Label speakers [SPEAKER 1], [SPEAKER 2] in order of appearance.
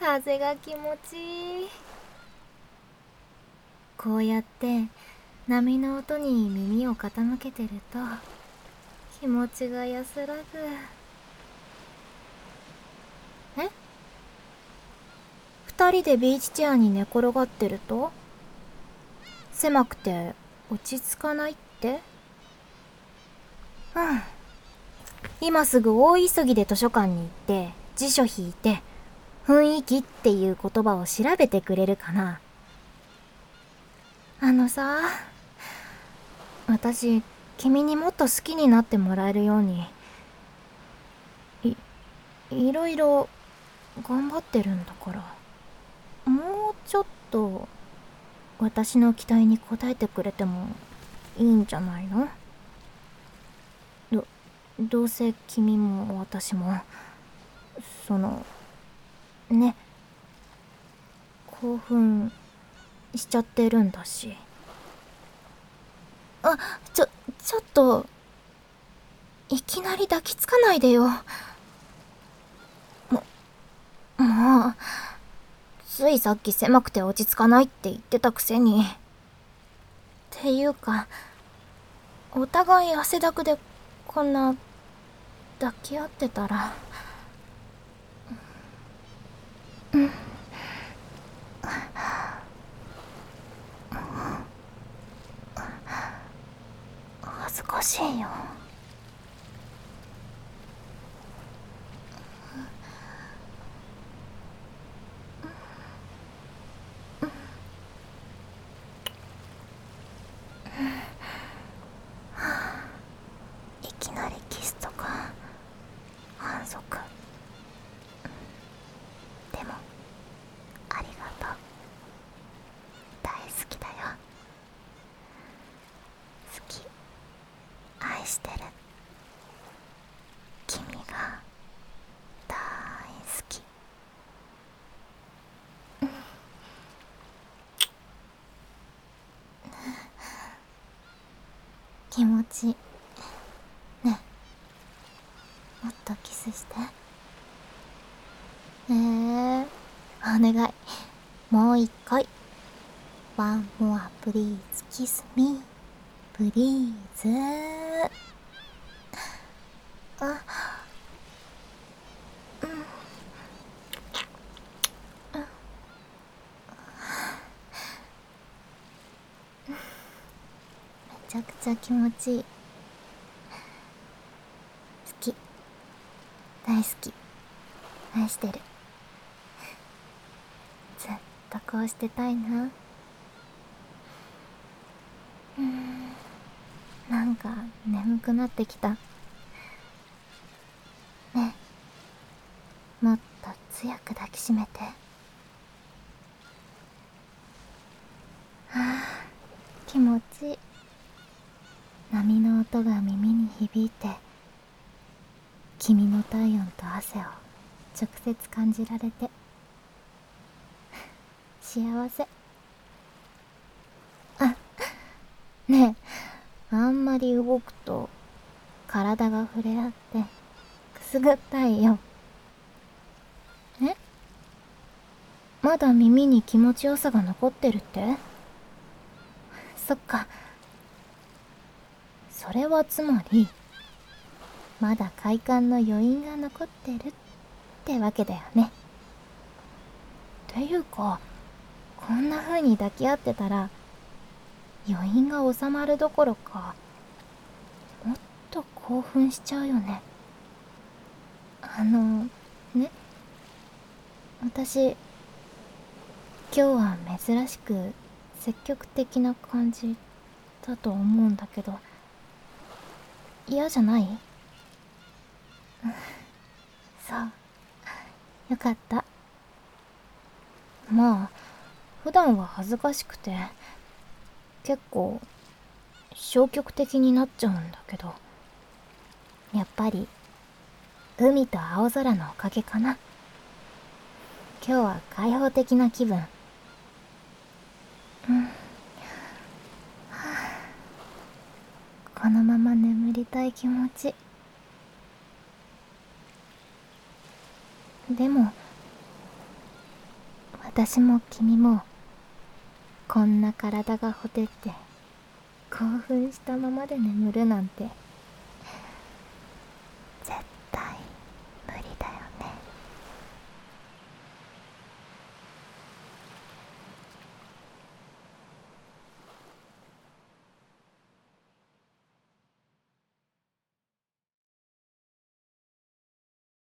[SPEAKER 1] 風が気持ちいい。こうやって波の音に耳を傾けてると気持ちが安らぐ。え、二人でビーチチェアに寝転がってると狭くて落ち着かないって。うん、今すぐ大急ぎで図書館に行って辞書引いて雰囲気っていう言葉を調べてくれるかな。あのさ、私君にもっと好きになってもらえるようにいろいろ頑張ってるんだから、もうちょっと私の期待に応えてくれてもいいんじゃないの？どうせ君も私もそのね、興奮しちゃってるんだし。あ、ちょっといきなり抱きつかないでよ。もうついさっき狭くて落ち着かないって言ってたくせに。っていうかお互い汗だくでこんな抱き合ってたら。恥ずかしいよ。いきなりキスとか反則。でもありがとう。大好きだよ。好き、愛してる。君が大好き。気持ちねえ、もっとキスして。お願い、もう一回。One more please kiss me please。 あ、めちゃくちゃ気持ちいい。好き、大好き、愛してる。ずっとこうしてたいな。なんか眠くなってきた。ねえ、もっと強く抱きしめて。気持ちいい。波の音が耳に響いて君の体温と汗を直接感じられて幸せ。あ、ねえ、あんまり動くと体が触れ合ってくすぐったいよ。え、まだ耳に気持ちよさが残ってるって？そっか。それはつまりまだ快感の余韻が残ってるってわけだよね。っていうかこんな風に抱き合ってたら余韻が収まるどころかもっと興奮しちゃうよね。ね、私今日は珍しく積極的な感じだと思うんだけど嫌じゃない？そう、よかった。まあ普段は恥ずかしくて結構消極的になっちゃうんだけど、やっぱり海と青空のおかげかな。今日は開放的な気分。このまま眠りたい気持ち。でも私も君もこんな体がほてって興奮したままで眠るなんて